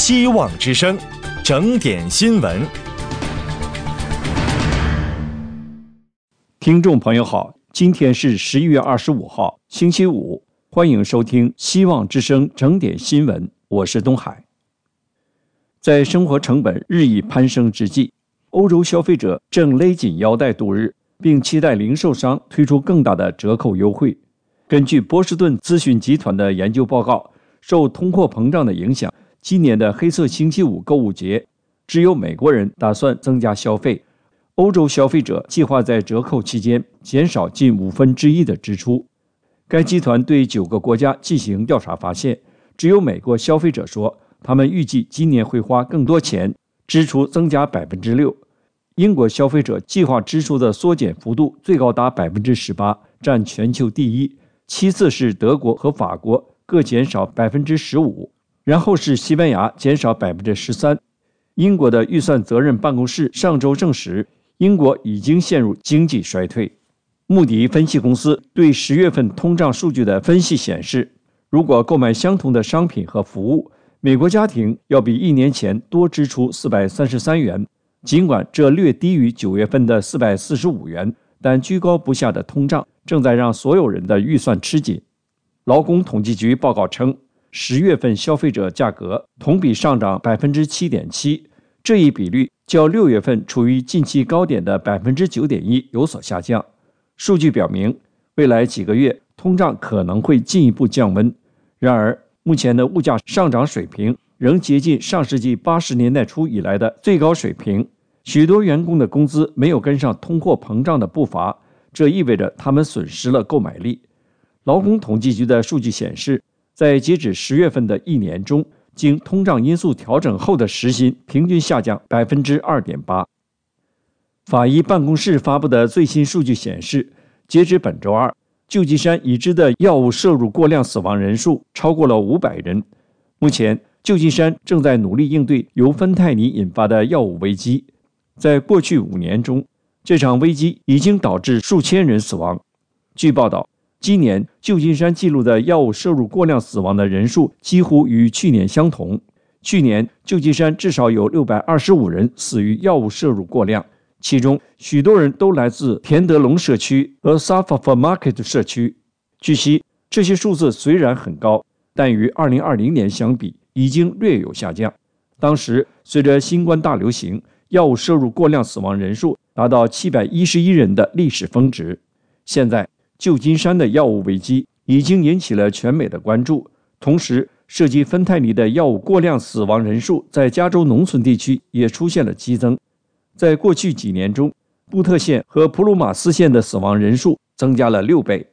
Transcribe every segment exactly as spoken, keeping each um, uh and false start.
希望之声，整点新闻。 听众朋友好，今天是十一月二十五号，星期五，欢迎收听希望之声整点新闻，我是东海。在生活成本日益攀升之际，欧洲消费者正勒紧腰带度日，并期待零售商推出更大的折扣优惠。根据波士顿咨询集团的研究报告，受通货膨胀的影响，今年的黑色星期五购物节，只有美国人打算增加消费。欧洲消费者计划在折扣期间减少近五分之一的支出。该集团对九个国家进行调查发现，只有美国消费者说，他们预计今年会花更多钱，支出增加 百分之六。 英国消费者计划支出的缩减幅度最高达 百分之十八， 占全球第一，其次是德国和法国各减少 百分之十五， 然后是西班牙减少 百分之十三。 英国的预算责任办公室上周证实，英国已经陷入经济衰退。穆迪分析公司对十月份通胀数据的分析显示，如果购买相同的商品和服务，美国家庭要比一年前多支出四百三十三元，尽管这略低于九月份的四百四十五元，但居高不下的通胀正在让所有人的预算吃紧。劳工统计局报告称，十月份消费者价格同比上涨 百分之七点七， 这一比率较六月份处于近期高点的 百分之九点一 有所下降。数据表明，未来几个月通胀可能会进一步降温。然而，目前的物价上涨水平仍接近上世纪八十年代初以来的最高水平，许多员工的工资没有跟上通货膨胀的步伐，这意味着他们损失了购买力。劳工统计局的数据显示，在截止十月份的一年中，经通胀因素调整后的时薪平均下降 百分之二点八。 法医办公室发布的最新数据显示，截止本周二，旧金山已知的药物摄入过量死亡人数超过了五百人。目前，旧金山正在努力应对由芬太尼引发的药物危机。在过去五年中，这场危机已经导致数千人死亡。据报道，今年旧金山记录的药物摄入过量死亡的人数几乎与去年相同。去年，旧金山至少有六百二十五人死于药物摄入过量，其中许多人都来自田德隆社区和 Suffolk Market 社区。据悉，这些数字虽然很高，但与二零二零年相比已经略有下降。当时，随着新冠大流行，药物摄入过量死亡人数达到七百一十一人的历史峰值。现在，旧金山的药物危机已经引起了全美的关注，同时涉及芬太尼的药物过量死亡人数在加州农村地区也出现了激增。在过去几年中，布特县和普鲁马斯县的死亡人数增加了六倍。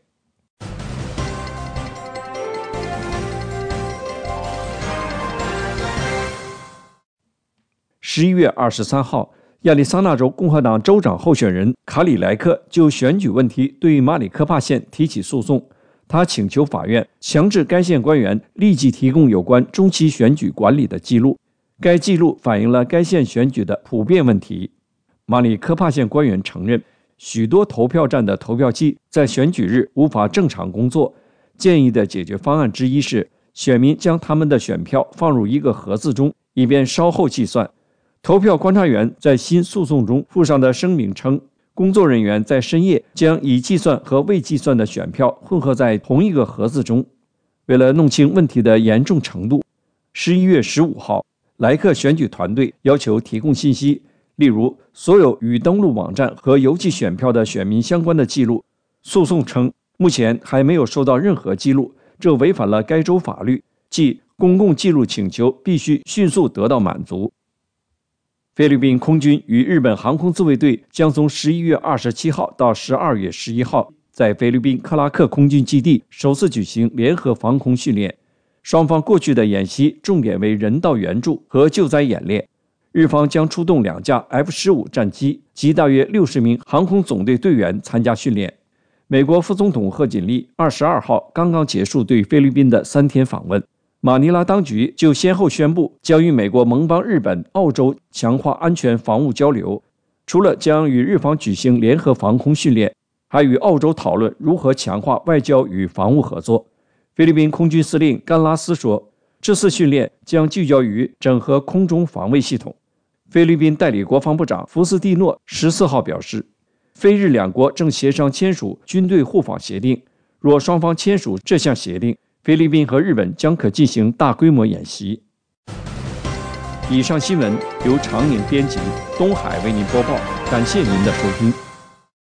十一月二十三号，亚利桑那州共和党州长候选人卡里莱克就选举问题对马里科帕县提起诉讼，他请求法院强制该县官员立即提供有关中期选举管理的记录。该记录反映了该县选举的普遍问题。马里科帕县官员承认，许多投票站的投票机在选举日无法正常工作。建议的解决方案之一是，选民将他们的选票放入一个盒子中，以便稍后计算。投票观察员在新诉讼中附上的声明称，工作人员在深夜将已计算和未计算的选票混合在同一个盒子中。为了弄清问题的严重程度，十一月十五号，莱克选举团队要求提供信息，例如所有与登录网站和邮寄选票的选民相关的记录。诉讼称，目前还没有收到任何记录，这违反了该州法律，即公共记录请求必须迅速得到满足。菲律宾空军与日本航空自卫队将从十一月二十七号到十二月十一号在菲律宾克拉克空军基地首次举行联合防空训练。双方过去的演习重点为人道援助和救灾演练。日方将出动两架 F 十五 战机及大约六十名航空总队队员参加训练。美国副总统贺锦丽二十二号刚刚结束对菲律宾的三天访问。马尼拉当局就先后宣布将与美国盟邦日本、澳洲强化安全防务交流，除了将与日方举行联合防空训练，还与澳洲讨论如何强化外交与防务合作。菲律宾空军司令甘拉斯说，这这次训练将聚焦于整合空中防卫系统。菲律宾代理国防部长福斯蒂诺十四号表示，菲日两国正协商签署军队互访协定，若双方签署这项协定，菲律宾和日本将可进行大规模演习。以上新闻由常宁编辑，东海为您播报，感谢您的收听。